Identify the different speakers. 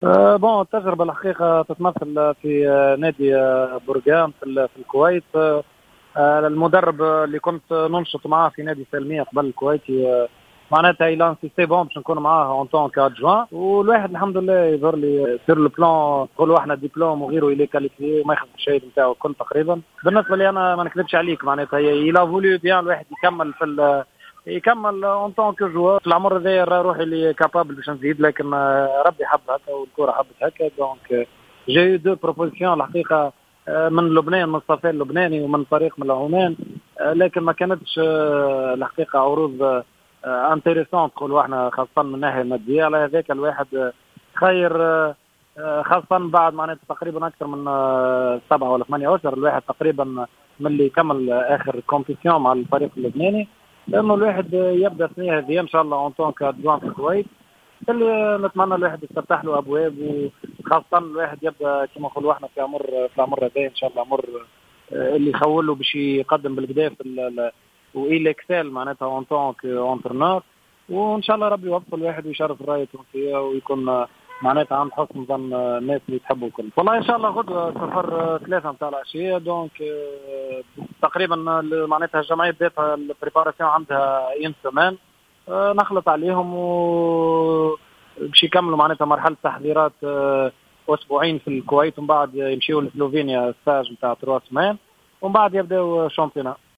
Speaker 1: بون التجربة الحقيقة تتمثل في نادي برقان في الكويت. المدرب اللي كنت ننشط معاه في نادي سلمية قبل الكويتي، معناتها إلى سي بون باش نكون معاه اون طون كادجوان، والواحد الحمد لله يظهر لي سير لو بلان نقولوا احنا دبلوم وغيره الي كاليفي وما يخدم الشهاده نتاعو الكل تقريبا. بالنسبه لي انا ما نكذبش عليك، معناتها إلا فولو بيان الواحد يكمل يكمل اون طون كو جوار في العمر هذايا، روحي اللي كابابل باش نزيد، لكن ربي حب هكا والكره حبت هكا. دونك جاي دو بروبوزيسيون الحقيقه، من لبنان، من الصفاء اللبناني ومن فريق من العمان، لكن ما كانتش الحقيقه عروض انتريسون نقولوا احنا، خاصه من الناحيه الماديه. على هذاك الواحد خير، خاصه بعد معناتها تقريبا اكثر من 7 ولا 8 اشهر الواحد تقريبا من اللي كمل اخر كومبيتيسيون مع الفريق اللبناني، لانه الواحد يبدا السنه هذه ان شاء الله اون طون كادجوان في الكويت، اللي نتمنى الواحد يفتح له ابواب، وخاصه الواحد يبدا كما نقولوا احنا في العمر هذا ان شاء الله، عمر اللي يخول له باش يقدم بالكدا في وإلى اكسل معناتها اون طون كونترنور. وان شاء الله ربي يوفق الواحد ويشرف الرايه التونسيه ويكون معناتها عند حسن ظن الناس اللي تحبه الكل. والله ان شاء الله غدوه سفر 3 نتاع العشيه، دونك تقريبا معناتها الجمعيه بداتها البريباراسيون عندها اين سمان، نخلط عليهم و باش يكملوا معناتها مرحله تحضيرات اسبوعين في الكويت، ومن بعد يمشيوا لسلوفينيا ستاج نتاع 3 سمان، ومن بعد يبداوا شامبيونات.